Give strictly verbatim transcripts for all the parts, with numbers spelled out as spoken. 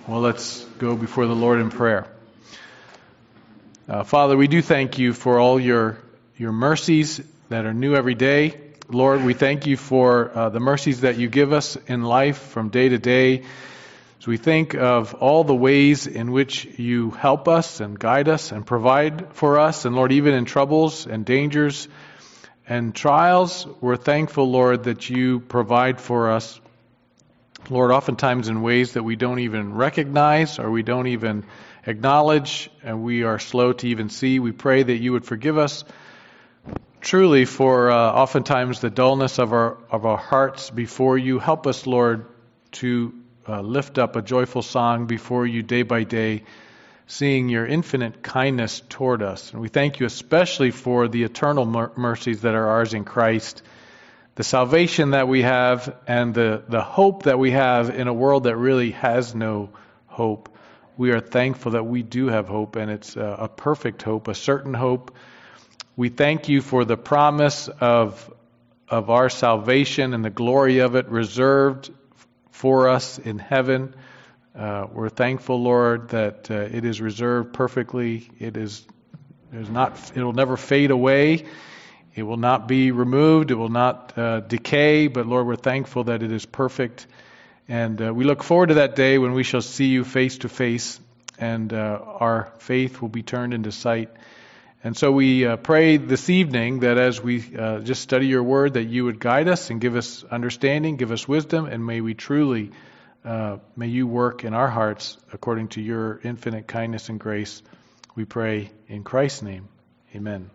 Well, let's go before the Lord in prayer. Uh, Father, we do thank you for all your your mercies that are new every day. Lord, we thank you for uh, the mercies that you give us in life from day to day. As we think of all the ways in which you help us and guide us and provide for us, and Lord, even in troubles and dangers and trials, we're thankful, Lord, that you provide for us. Lord, oftentimes in ways that we don't even recognize or we don't even acknowledge, and we are slow to even see. We pray that you would forgive us truly for uh, oftentimes the dullness of our of our hearts before you. Help us, Lord, to uh, lift up a joyful song before you day by day, seeing your infinite kindness toward us. And we thank you especially for the eternal mer- mercies that are ours in Christ, the salvation that we have, and the, the hope that we have in a world that really has no hope. We are thankful that we do have hope, and it's a, a perfect hope, a certain hope. We thank you for the promise of, of our salvation and the glory of it reserved for us in heaven. Uh, we're thankful, Lord, that uh, it is reserved perfectly. It is, it is not, it will never fade away. It will not be removed. It will not uh, decay. But Lord, we're thankful that it is perfect. And uh, we look forward to that day when we shall see you face to face, and uh, our faith will be turned into sight. And so we uh, pray this evening that as we uh, just study your word, that you would guide us and give us understanding, give us wisdom, and may we truly, uh, may you work in our hearts according to your infinite kindness and grace. We pray in Christ's name. Amen.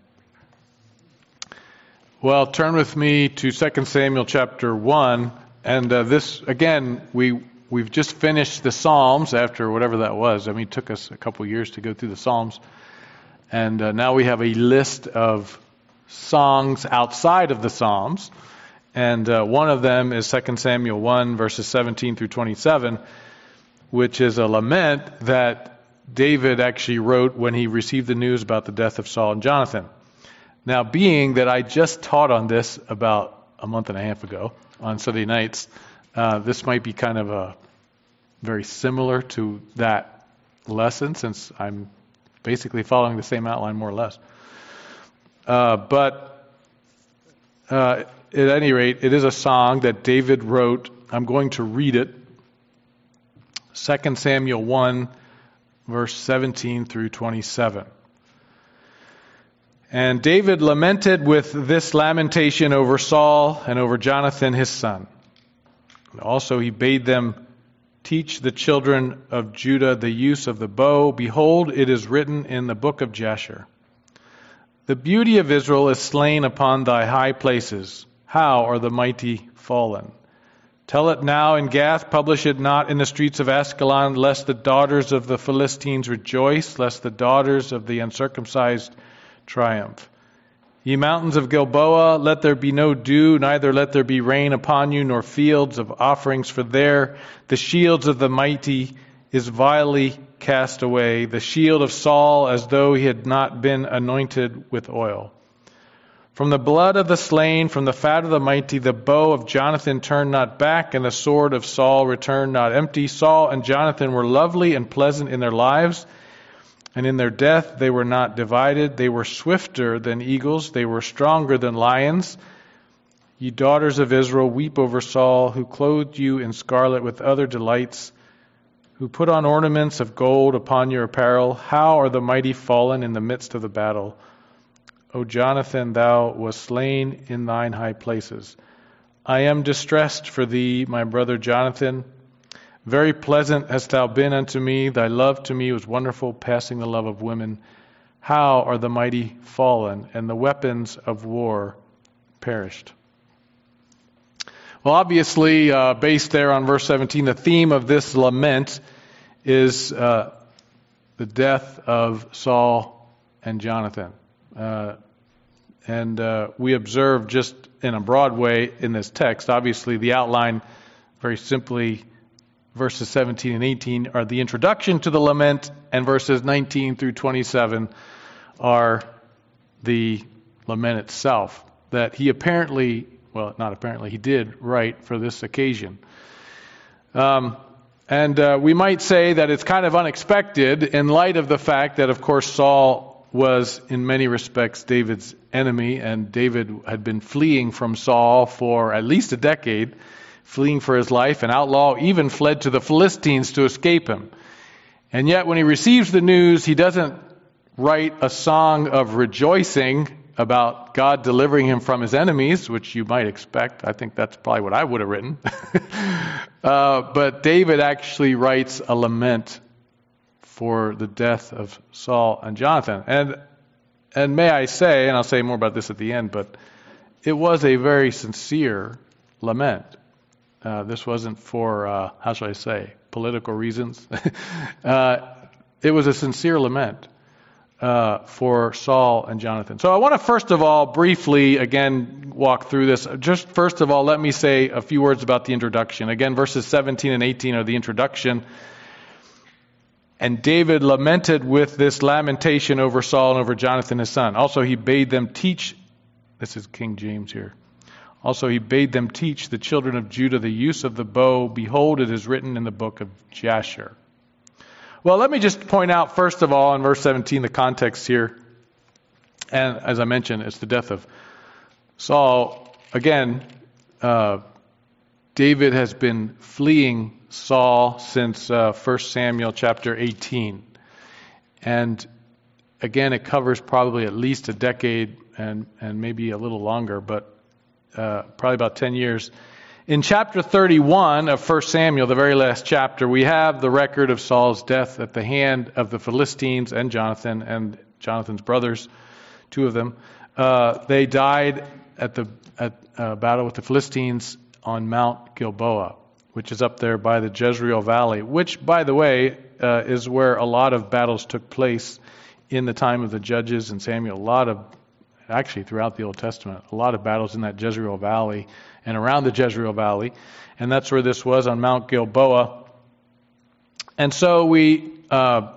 Well, turn with me to Second Samuel chapter one, and uh, this, again, we, we've just finished the Psalms after whatever that was. I mean, it took us a couple years to go through the Psalms, and uh, now we have a list of songs outside of the Psalms, and uh, one of them is Second Samuel one, verses seventeen through twenty-seven, which is a lament that David actually wrote when he received the news about the death of Saul and Jonathan. Now, being that I just taught on this about a month and a half ago on Sunday nights, uh, this might be kind of a very similar to that lesson, since I'm basically following the same outline more or less. Uh, but uh, at any rate, it is a song that David wrote. I'm going to read it. Second Samuel one, verse seventeen through twenty-seven. And David lamented with this lamentation over Saul and over Jonathan his son. And also he bade them teach the children of Judah the use of the bow. Behold, it is written in the book of Jasher. The beauty of Israel is slain upon thy high places. How are the mighty fallen? Tell it now in Gath, publish it not in the streets of Askelon, lest the daughters of the Philistines rejoice, lest the daughters of the uncircumcised triumph. Ye mountains of Gilboa, let there be no dew, neither let there be rain upon you, nor fields of offerings, for there the shields of the mighty is vilely cast away, the shield of Saul as though he had not been anointed with oil. From the blood of the slain, from the fat of the mighty, the bow of Jonathan turned not back, and the sword of Saul returned not empty. Saul and Jonathan were lovely and pleasant in their lives, and in their death they were not divided. They were swifter than eagles. They were stronger than lions. Ye daughters of Israel, weep over Saul, who clothed you in scarlet with other delights, who put on ornaments of gold upon your apparel. How are the mighty fallen in the midst of the battle? O Jonathan, thou wast slain in thine high places. I am distressed for thee, my brother Jonathan. Very pleasant hast thou been unto me. Thy love to me was wonderful, passing the love of women. How are the mighty fallen, and the weapons of war perished? Well, obviously, uh, based there on verse seventeen, the theme of this lament is uh, the death of Saul and Jonathan. Uh, and uh, we observe just in a broad way in this text, obviously the outline very simply, verses seventeen and eighteen are the introduction to the lament, and verses nineteen through twenty-seven are the lament itself, that he apparently, well, not apparently, he did write for this occasion. Um, And uh, we might say that it's kind of unexpected in light of the fact that, of course, Saul was in many respects David's enemy, and David had been fleeing from Saul for at least a decade, fleeing for his life. An outlaw even fled to the Philistines to escape him. And yet when he receives the news, he doesn't write a song of rejoicing about God delivering him from his enemies, which you might expect. I think that's probably what I would have written. uh, but David actually writes a lament for the death of Saul and Jonathan. And and may I say, and I'll say more about this at the end, but it was a very sincere lament. Uh, this wasn't for, uh, how shall I say, political reasons. uh, it was a sincere lament uh, for Saul and Jonathan. So I want to first of all briefly, again, walk through this. Just first of all, let me say a few words about the introduction. Again, verses seventeen and eighteen are the introduction. And David lamented with this lamentation over Saul and over Jonathan his son. Also, he bade them teach, this is King James here. Also, he bade them teach the children of Judah the use of the bow. Behold, it is written in the book of Jasher. Well, let me just point out, first of all, in verse seventeen, the context here. And as I mentioned, it's the death of Saul. Again, uh, David has been fleeing Saul since uh, First Samuel chapter eighteen. And again, it covers probably at least a decade and, and maybe a little longer, but uh, probably about ten years. In chapter thirty-one of First Samuel, the very last chapter, we have the record of Saul's death at the hand of the Philistines and Jonathan and Jonathan's brothers, two of them. Uh, they died at the at, uh, battle with the Philistines on Mount Gilboa, which is up there by the Jezreel Valley, which, by the way, uh, is where a lot of battles took place in the time of the Judges and Samuel. A lot of, actually throughout the Old Testament, a lot of battles in that Jezreel Valley and around the Jezreel Valley. And that's where this was, on Mount Gilboa. And so we, uh,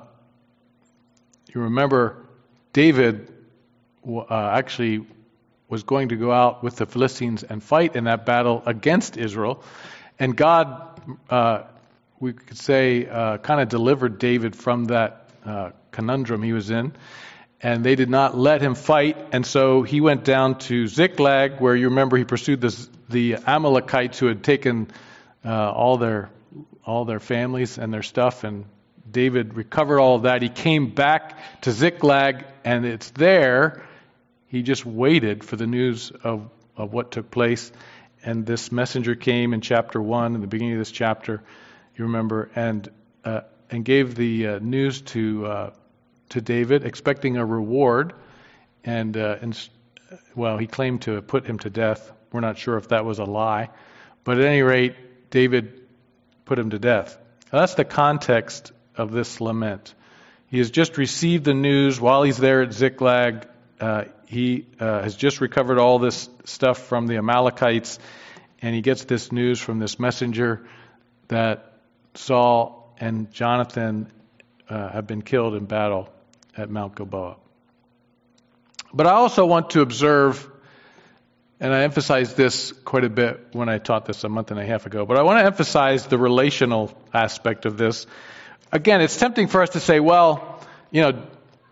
you remember, David uh, actually was going to go out with the Philistines and fight in that battle against Israel. And God, uh, we could say, uh, kind of delivered David from that uh, conundrum he was in. And they did not let him fight. And so he went down to Ziklag, where you remember he pursued this, the Amalekites who had taken uh, all their all their families and their stuff. And David recovered all of that. He came back to Ziklag, and it's there. He just waited for the news of, of what took place. And this messenger came in chapter one, in the beginning of this chapter, you remember, and uh, and gave the uh, news to uh, to David, expecting a reward. And, uh, and well, he claimed to put him to death. We're not sure if that was a lie, but at any rate, David put him to death. Now, that's the context of this lament. He has just received the news while he's there at Ziklag. Uh, he uh, has just recovered all this stuff from the Amalekites, and he gets this news from this messenger that Saul and Jonathan uh, have been killed in battle at Mount Gilboa. But I also want to observe, and I emphasized this quite a bit when I taught this a month and a half ago, but I want to emphasize the relational aspect of this. Again, it's tempting for us to say, well, you know,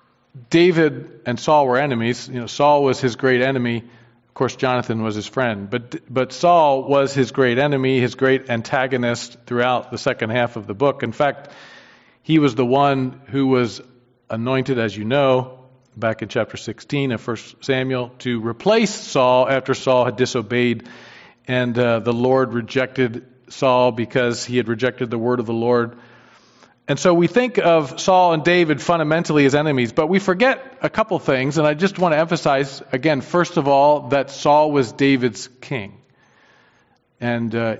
David and Saul were enemies. You know, Saul was his great enemy. Of course, Jonathan was his friend. But but Saul was his great enemy, his great antagonist throughout the second half of the book. In fact, he was the one who was anointed, as you know, back in chapter sixteen of First Samuel, to replace Saul after Saul had disobeyed. And uh, the Lord rejected Saul because he had rejected the word of the Lord. And so we think of Saul and David fundamentally as enemies, but we forget a couple things, and I just want to emphasize, again, first of all, that Saul was David's king. And uh,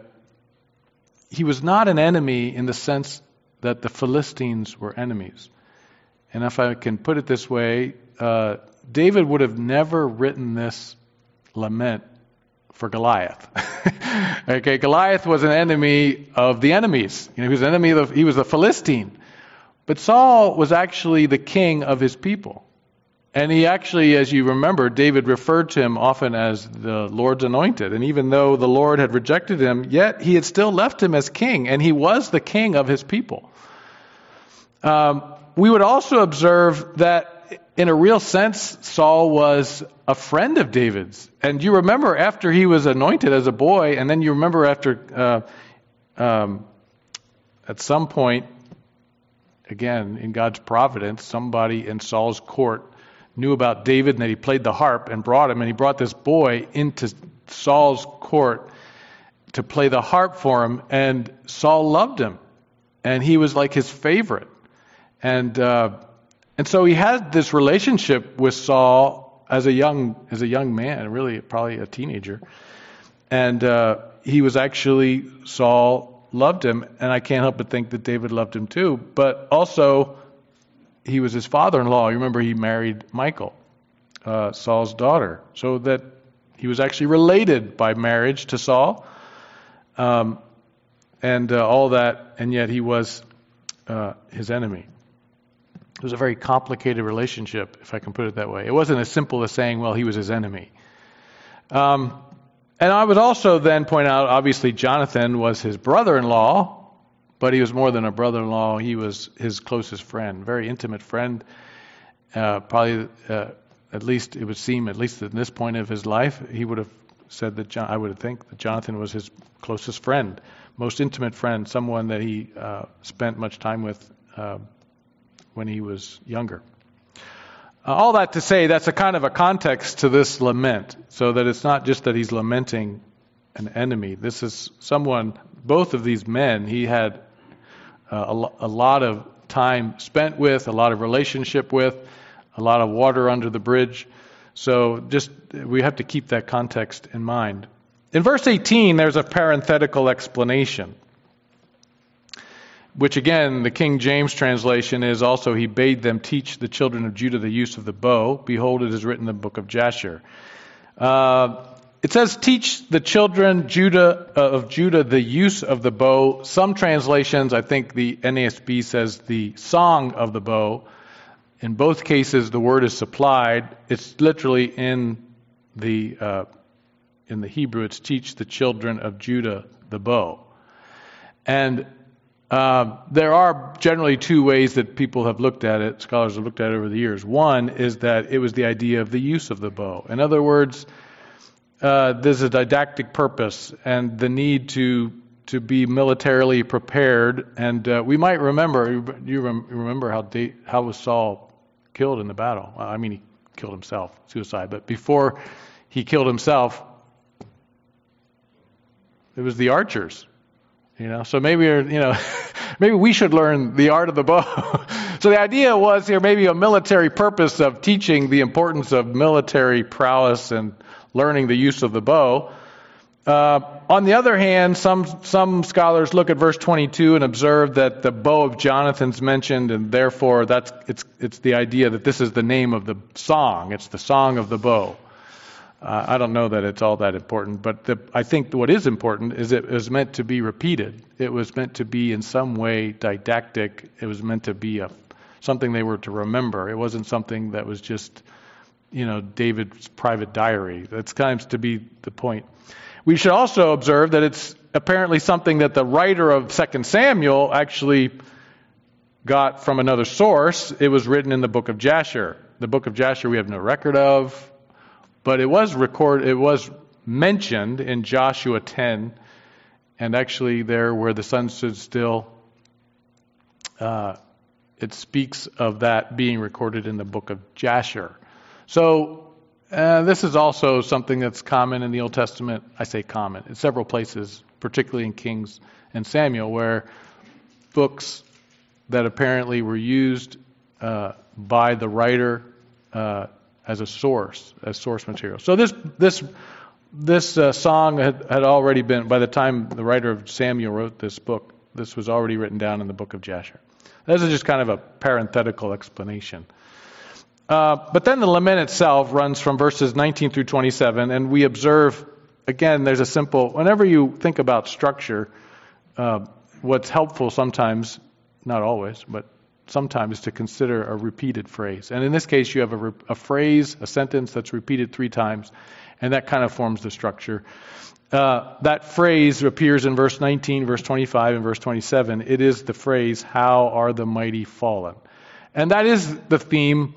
he was not an enemy in the sense that the Philistines were enemies. And if I can put it this way, uh, David would have never written this lament for Goliath. Okay, Goliath was an enemy of the enemies. You know, he was an enemy of the, he was a Philistine. But Saul was actually the king of his people. And he actually, as you remember, David referred to him often as the Lord's anointed. And even though the Lord had rejected him, yet he had still left him as king, and he was the king of his people. Um, we would also observe that in a real sense, Saul was a friend of David's. And you remember after he was anointed as a boy, and then you remember after, uh, um, at some point, again, in God's providence, somebody in Saul's court knew about David and that he played the harp and brought him, and he brought this boy into Saul's court to play the harp for him, and Saul loved him, and he was like his favorite. And uh, and so he had this relationship with Saul as a young as a young man, really probably a teenager, and uh, he was actually, Saul loved him, and I can't help but think that David loved him too, but also he was his father-in-law. You remember he married Michal, uh, Saul's daughter, so that he was actually related by marriage to Saul, um, and uh, all that, and yet he was uh, his enemy. It was a very complicated relationship, if I can put it that way. It wasn't as simple as saying, well, he was his enemy. Um, and I would also then point out, obviously, Jonathan was his brother-in-law, but he was more than a brother-in-law. He was his closest friend, very intimate friend. Uh, probably, uh, at least it would seem, at least at this point of his life, he would have said that, John, I would think that Jonathan was his closest friend, most intimate friend, someone that he uh, spent much time with uh, when he was younger. Uh, all that to say, that's a kind of a context to this lament, so that it's not just that he's lamenting an enemy. This is someone, both of these men, he had uh, a, lo- a lot of time spent with, a lot of relationship with, a lot of water under the bridge. So just, we have to keep that context in mind. In verse eighteen, there's a parenthetical explanation, which again, the King James translation is also, he bade them teach the children of Judah the use of the bow. Behold, it is written in the book of Jasher. Uh, it says, teach the children Judah uh, of Judah the use of the bow. Some translations, I think the N A S B says the song of the bow. In both cases, the word is supplied. It's literally in the uh, in the Hebrew, it's teach the children of Judah the bow. And Uh, there are generally two ways that people have looked at it, scholars have looked at it over the years. One is that it was the idea of the use of the bow. In other words, uh, there's a didactic purpose and the need to to be militarily prepared. And uh, we might remember, you rem- remember how da- how was Saul killed in the battle? I mean, he killed himself, suicide. But before he killed himself, it was the archers. You know, so maybe, you know, maybe we should learn the art of the bow. So the idea was here maybe a military purpose of teaching the importance of military prowess and learning the use of the bow. Uh, on the other hand, some some scholars look at verse twenty-two and observe that the bow of Jonathan's mentioned, and therefore that's it's it's the idea that this is the name of the song. It's the song of the bow. Uh, I don't know that it's all that important, but the, I think what is important is it was meant to be repeated. It was meant to be in some way didactic. It was meant to be a something they were to remember. It wasn't something that was just, you know, David's private diary. That's kind of to be the point. We should also observe that it's apparently something that the writer of Second Samuel actually got from another source. It was written in the book of Jasher. The book of Jasher we have no record of. But it was recorded, it was mentioned in Joshua ten, and actually there where the sun stood still, uh, it speaks of that being recorded in the book of Jasher. So uh, this is also something that's common in the Old Testament. I say common, in several places, particularly in Kings and Samuel, where books that apparently were used uh, by the writer uh, as a source, as source material. So this this this uh, song had, had already been, by the time the writer of Samuel wrote this book, this was already written down in the book of Jasher. This is just kind of a parenthetical explanation. Uh, but then the lament itself runs from verses nineteen through twenty-seven, and we observe, again, there's a simple, whenever you think about structure, uh, what's helpful sometimes, not always, but sometimes to consider a repeated phrase. And in this case, you have a, re- a phrase, a sentence that's repeated three times, and that kind of forms the structure. Uh, that phrase appears in verse nineteen, verse twenty-five, and verse twenty-seven. It is the phrase, "How are the mighty fallen?" And that is the theme.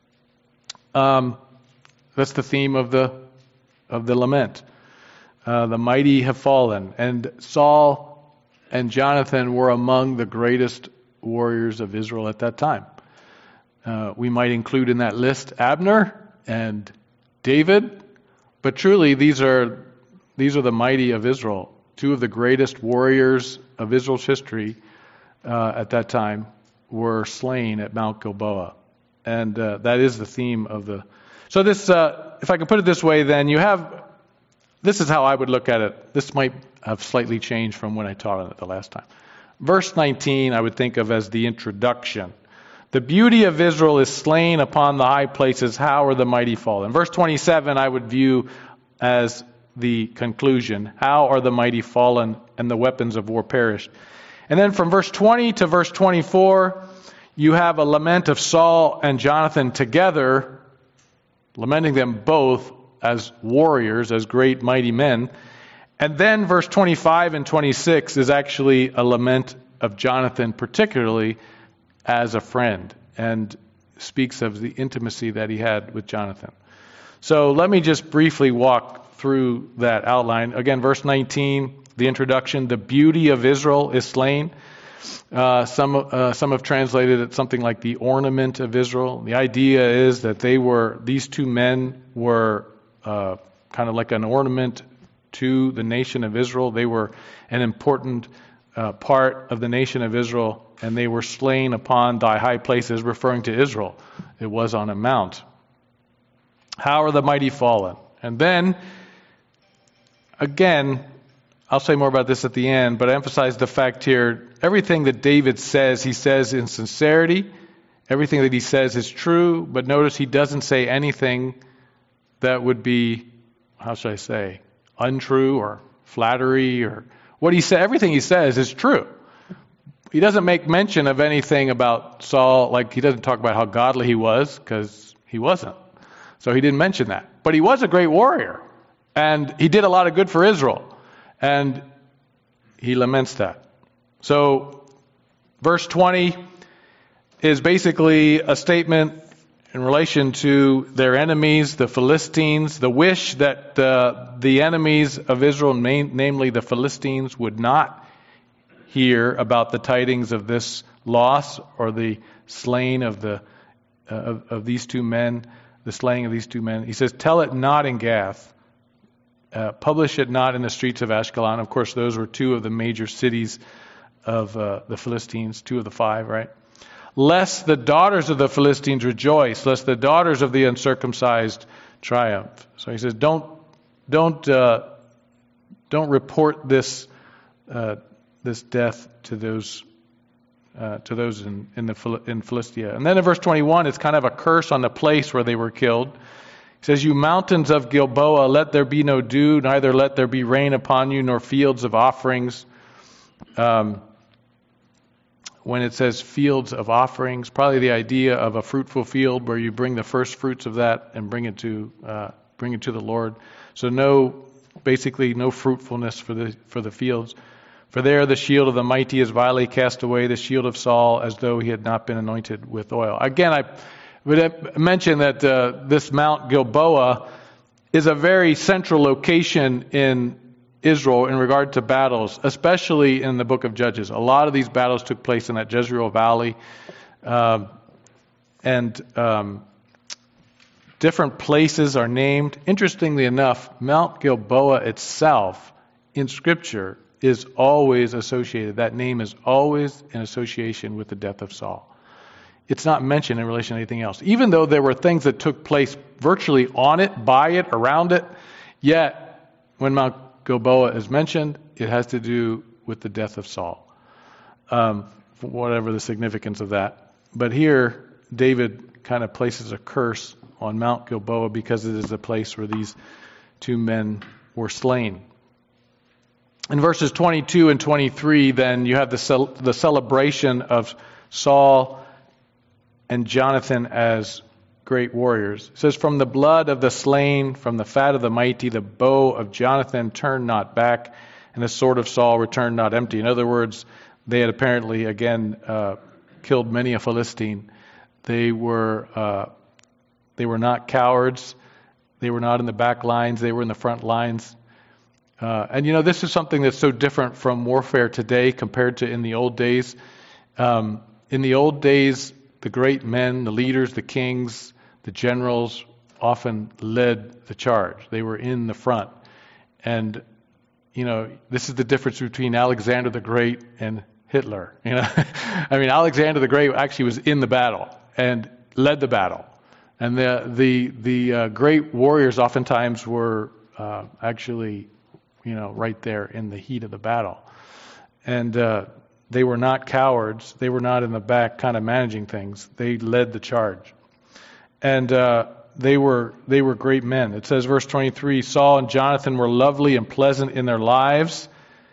Um, that's the theme of the of the lament. Uh, the mighty have fallen, and Saul and Jonathan were among the greatest warriors of Israel at that time. Uh, we might include in that list Abner and David, but truly these are these are the mighty of Israel, two of the greatest warriors of Israel's history uh, at that time were slain at Mount Gilboa, and uh, that is the theme of the. So this, uh, if I could put it this way, then you have. This is how I would look at it. This might have slightly changed from when I taught on it the last time. Verse nineteen, I would think of as the introduction. The beauty of Israel is slain upon the high places. How are the mighty fallen? Verse twenty-seven, I would view as the conclusion. How are the mighty fallen and the weapons of war perished? And then from verse twenty to verse twenty-four, you have a lament of Saul and Jonathan together, lamenting them both as warriors, as great mighty men. And then verse twenty-five and twenty-six is actually a lament of Jonathan, particularly as a friend, and speaks of the intimacy that he had with Jonathan. So let me just briefly walk through that outline. Again, verse nineteen, the introduction, the beauty of Israel is slain. Uh, some uh, some have translated it something like the ornament of Israel. The idea is that they were, these two men were uh, kind of like an ornament to the nation of Israel. They were an important uh, part of the nation of Israel, and they were slain upon thy high places, referring to Israel. It was on a mount. How are the mighty fallen? And then, again, I'll say more about this at the end, but I emphasize the fact here, everything that David says, he says in sincerity. Everything that he says is true, but notice he doesn't say anything that would be, how should I say, untrue or flattery or what he said. Everything he says is true. He doesn't make mention of anything about Saul, like he doesn't talk about how godly he was, because he wasn't. So he didn't mention that. But he was a great warrior, and he did a lot of good for Israel, and he laments that. So verse twenty is basically a statement in relation to their enemies, the Philistines, the wish that uh, the enemies of Israel, namely the Philistines, would not hear about the tidings of this loss or the slaying of the uh, of, of these two men, the slaying of these two men. He says, "Tell it not in Gath, uh, publish it not in the streets of Ashkelon." Of course, those were two of the major cities of uh, the Philistines, two of the five, right? "Lest the daughters of the Philistines rejoice, lest the daughters of the uncircumcised triumph." So he says, don't don't uh, don't report this uh, this death to those uh, to those in in the in Philistia. And then in verse twenty-one, it's kind of a curse on the place where they were killed. He says, "You mountains of Gilboa, let there be no dew, neither let there be rain upon you, nor fields of offerings." Um, When it says fields of offerings, probably the idea of a fruitful field where you bring the first fruits of that and bring it to uh, bring it to the Lord. So no, basically no fruitfulness for the for the fields. "For there the shield of the mighty is vilely cast away, the shield of Saul, as though he had not been anointed with oil." Again, I would mention that uh, this Mount Gilboa is a very central location in Israel in regard to battles, especially in the book of Judges. A lot of these battles took place in that Jezreel Valley. Um, and um, different places are named. Interestingly enough, Mount Gilboa itself in Scripture is always associated. That name is always in association with the death of Saul. It's not mentioned in relation to anything else. Even though there were things that took place virtually on it, by it, around it, yet when Mount Gilboa is mentioned, it has to do with the death of Saul, um, whatever the significance of that. But here, David kind of places a curse on Mount Gilboa because it is the place where these two men were slain. In verses twenty-two and twenty-three, then, you have the, cel- the celebration of Saul and Jonathan as great warriors. It says, from the blood of the slain, from the fat of the mighty, the bow of Jonathan turned not back, and the sword of Saul returned not empty. In other words, they had apparently, again, uh, killed many a Philistine. They were uh, they were not cowards. They were not in the back lines. They were in the front lines. Uh, and, you know, this is something that's so different from warfare today compared to in the old days. Um, in the old days, the great men, the leaders, the kings, the generals often led the charge. They were in the front. And, you know, this is the difference between Alexander the Great and Hitler. You know, I mean, Alexander the Great actually was in the battle and led the battle. And the the the uh, great warriors oftentimes were uh, actually, you know, right there in the heat of the battle. And uh, they were not cowards. They were not in the back kind of managing things. They led the charge. And uh, they were they were great men. It says, verse twenty-three, Saul and Jonathan were lovely and pleasant in their lives.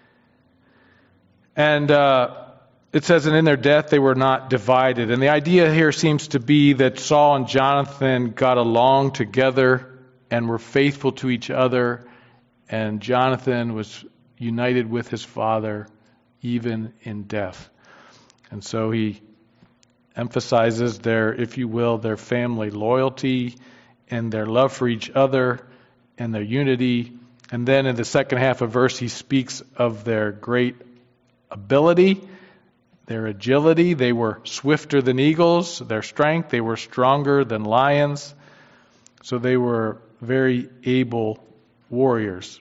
And uh, it says, and in their death they were not divided. And the idea here seems to be that Saul and Jonathan got along together and were faithful to each other. And Jonathan was united with his father even in death. And so he emphasizes their, if you will, their family loyalty and their love for each other and their unity. And then in the second half of verse, he speaks of their great ability, their agility. They were swifter than eagles. Their strength, they were stronger than lions. So they were very able warriors.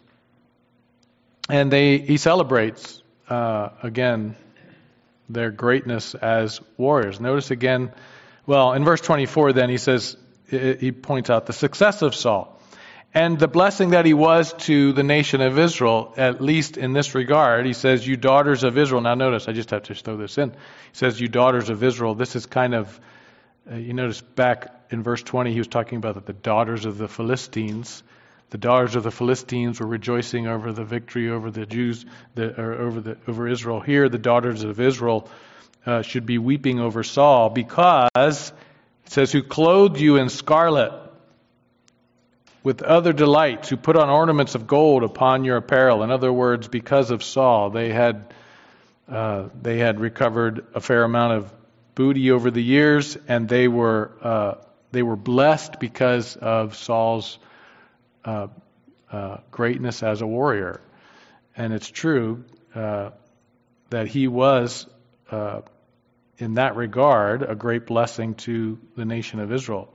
And they he celebrates, uh, again, their greatness as warriors. Notice again, well, in verse twenty-four then he says, he points out the success of Saul and the blessing that he was to the nation of Israel, at least in this regard. He says, you daughters of Israel. Now notice, I just have to throw this in. He says, you daughters of Israel. This is kind of, uh, you notice back in verse twenty, he was talking about the daughters of the Philistines. The daughters of the Philistines were rejoicing over the victory over the Jews, the, or over the over Israel. Here, the daughters of Israel uh, should be weeping over Saul because it says, who clothed you in scarlet with other delights, who put on ornaments of gold upon your apparel. In other words, because of Saul, they had uh, they had recovered a fair amount of booty over the years, and they were uh, they were blessed because of Saul's Uh, uh, greatness as a warrior. And it's true uh, that he was, uh, in that regard, a great blessing to the nation of Israel.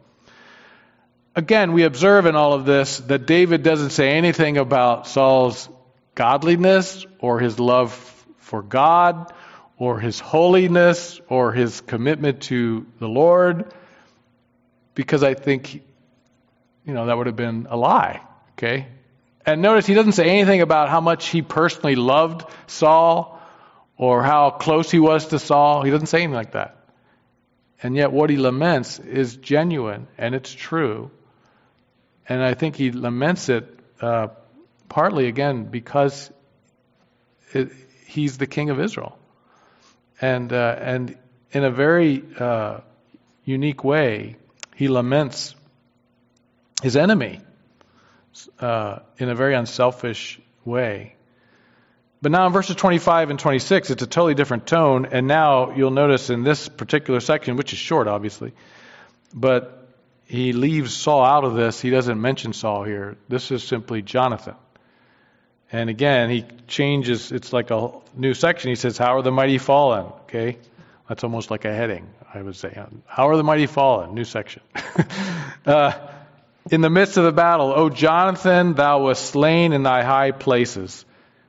Again, we observe in all of this that David doesn't say anything about Saul's godliness or his love for God or his holiness or his commitment to the Lord, because I think you know, that would have been a lie, okay? And notice he doesn't say anything about how much he personally loved Saul or how close he was to Saul. He doesn't say anything like that. And yet what he laments is genuine, and it's true. And I think he laments it uh, partly, again, because it, he's the king of Israel. And, uh, and in a very uh, unique way, he laments his enemy uh, in a very unselfish way. But now in verses twenty-five and twenty-six, it's a totally different tone. And now you'll notice in this particular section, which is short, obviously, but he leaves Saul out of this. He doesn't mention Saul here. This is simply Jonathan. And again, he changes. It's like a new section. He says, how are the mighty fallen? Okay, that's almost like a heading, I would say. How are the mighty fallen? New section. uh, In the midst of the battle, O Jonathan, thou wast slain in thy high places.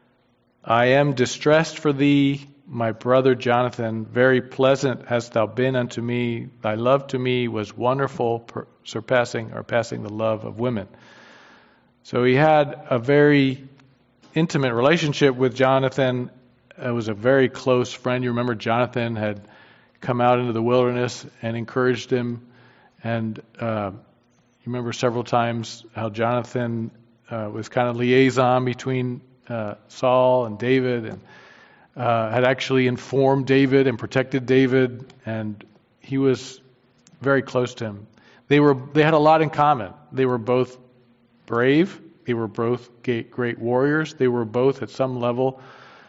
I am distressed for thee, my brother Jonathan. Very pleasant hast thou been unto me. Thy love to me was wonderful, surpassing or passing the love of women. So he had a very intimate relationship with Jonathan. It was a very close friend. You remember Jonathan had come out into the wilderness and encouraged him. And uh, you remember several times how Jonathan uh, was kind of liaison between uh, Saul and David, and uh, had actually informed David and protected David. And he was very close to him. They were they had a lot in common. They were both brave. They were both great warriors. They were both at some level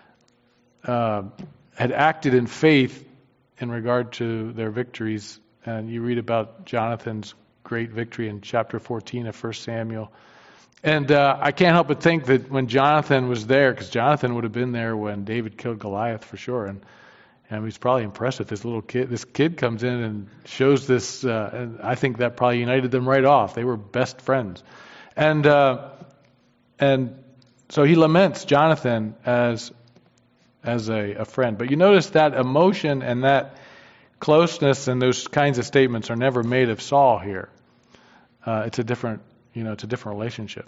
uh, had acted in faith in regard to their victories. And you read about Jonathan's great victory in chapter fourteen of First Samuel. And uh, I can't help but think that when Jonathan was there, because Jonathan would have been there when David killed Goliath for sure, and and he's probably impressed with this little kid. This kid comes in and shows this, uh, and I think that probably united them right off. They were best friends. And uh, and so he laments Jonathan as as a, a friend. But you notice that emotion and that closeness and those kinds of statements are never made of Saul here. Uh, it's a different, you know, it's a different relationship.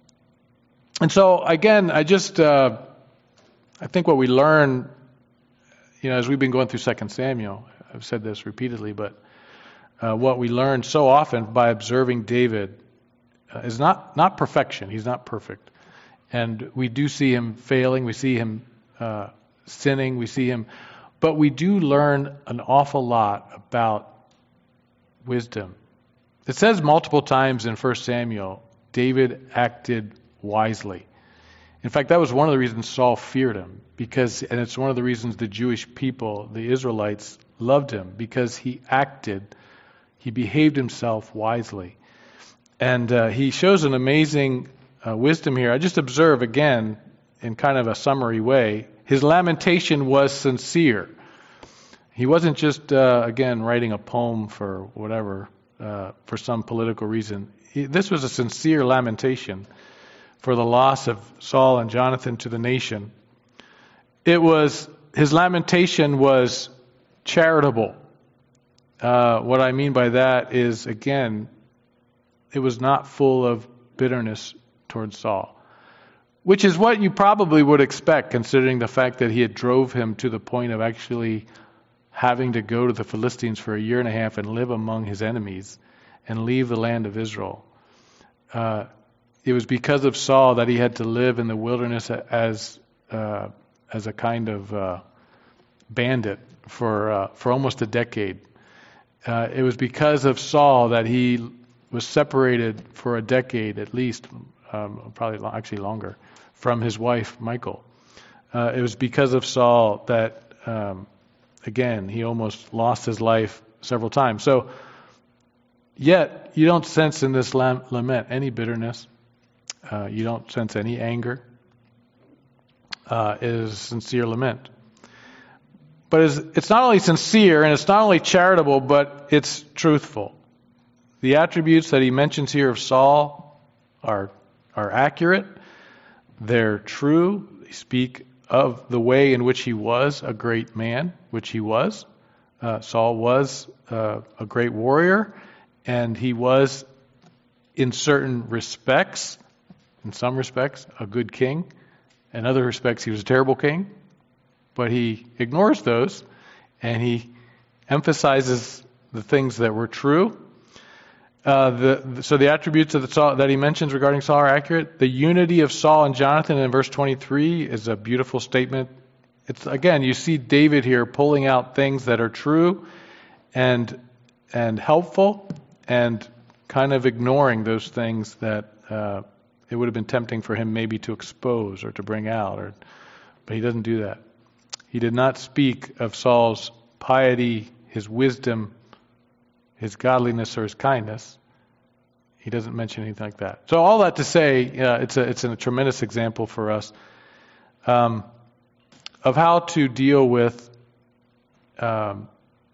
And so again, I just, uh, I think what we learn, you know, as we've been going through Second Samuel, I've said this repeatedly, but uh, what we learn so often by observing David uh, is not not perfection. He's not perfect, and we do see him failing. We see him uh, sinning. We see him, but we do learn an awful lot about wisdom. It says multiple times in First Samuel, David acted wisely. In fact, that was one of the reasons Saul feared him, because, and it's one of the reasons the Jewish people, the Israelites, loved him, because he acted, he behaved himself wisely. And uh, he shows an amazing uh, wisdom here. I just observe, again, in kind of a summary way, his lamentation was sincere. He wasn't just, uh, again, writing a poem for whatever, uh, for some political reason. He, this was a sincere lamentation for the loss of Saul and Jonathan to the nation. It was, his lamentation was charitable. Uh, what I mean by that is, again, it was not full of bitterness towards Saul, which is what you probably would expect, considering the fact that he had drove him to the point of actually having to go to the Philistines for a year and a half and live among his enemies and leave the land of Israel. Uh, it was because of Saul that he had to live in the wilderness as uh, as a kind of uh, bandit for uh, for almost a decade. Uh, it was because of Saul that he was separated for a decade at least, um, probably lo- actually longer, from his wife Michal. Uh, it was because of Saul that, um, again, he almost lost his life several times. So, yet you don't sense in this lam- lament any bitterness. Uh, you don't sense any anger. Uh, it is a sincere lament. But it's, it's not only sincere and it's not only charitable, but it's truthful. The attributes that he mentions here of Saul are are accurate. They're true. They speak of the way in which he was a great man, which he was. Uh, Saul was uh, a great warrior, and he was, in certain respects, in some respects, a good king. In other respects, he was a terrible king. But he ignores those, and he emphasizes the things that were true. Uh, the, so the attributes of the Saul, that he mentions regarding Saul are accurate. The unity of Saul and Jonathan in verse twenty-three is a beautiful statement. It's, again, you see David here pulling out things that are true and and helpful, and kind of ignoring those things that uh, it would have been tempting for him maybe to expose or to bring out. Or, but he doesn't do that. He did not speak of Saul's piety, his wisdom, his godliness, or his kindness. He doesn't mention anything like that. So all that to say, uh, it's a it's a tremendous example for us um, of how to deal with um,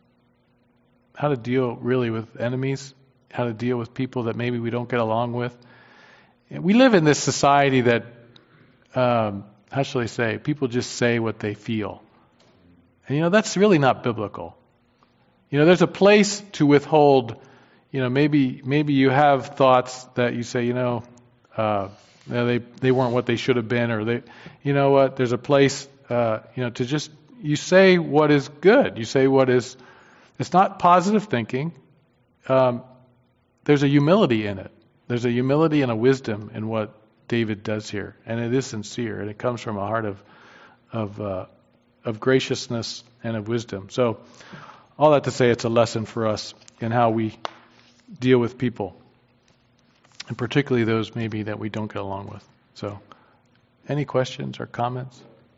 how to deal really with enemies, how to deal with people that maybe we don't get along with. We live in this society that, um, how shall I say, people just say what they feel. And, you know, that's really not biblical. You know, there's a place to withhold, you know, maybe maybe you have thoughts that you say, you know, uh, they they weren't what they should have been, or they, you know what, there's a place, uh, you know, to just, you say what is good. You say what is, it's not positive thinking. Um, there's a humility in it. There's a humility and a wisdom in what David does here, and it is sincere, and it comes from a heart of of uh, of graciousness and of wisdom. So, all that to say, it's a lesson for us in how we deal with people, and particularly those maybe that we don't get along with. So, any questions or comments?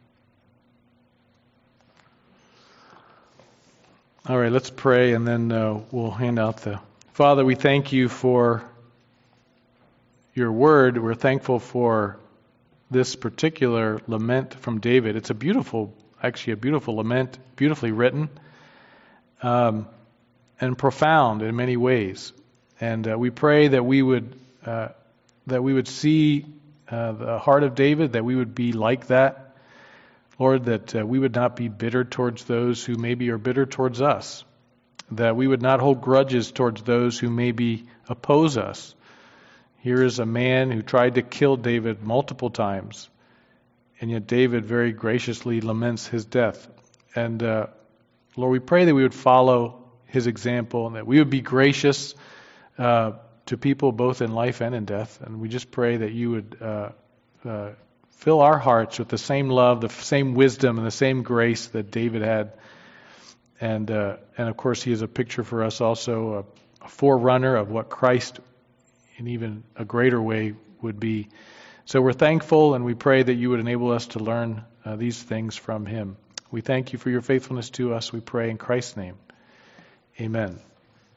All right, let's pray, and then uh, we'll hand out the... Father, we thank you for your word. We're thankful for this particular lament from David. It's a beautiful, actually a beautiful lament, beautifully written, um, and profound in many ways. And uh, we pray that we would uh, that we would see uh, the heart of David, that we would be like that. Lord, that uh, we would not be bitter towards those who maybe are bitter towards us, that we would not hold grudges towards those who maybe oppose us. Here is a man who tried to kill David multiple times, and yet David very graciously laments his death. And uh, Lord, we pray that we would follow his example, and that we would be gracious uh, to people both in life and in death. And we just pray that you would uh, uh, fill our hearts with the same love, the same wisdom, and the same grace that David had. And uh, and of course, he is a picture for us also, a, a forerunner of what Christ, in even a greater way, would be. So we're thankful, and we pray that you would enable us to learn uh, these things from him. We thank you for your faithfulness to us. We pray in Christ's name. Amen.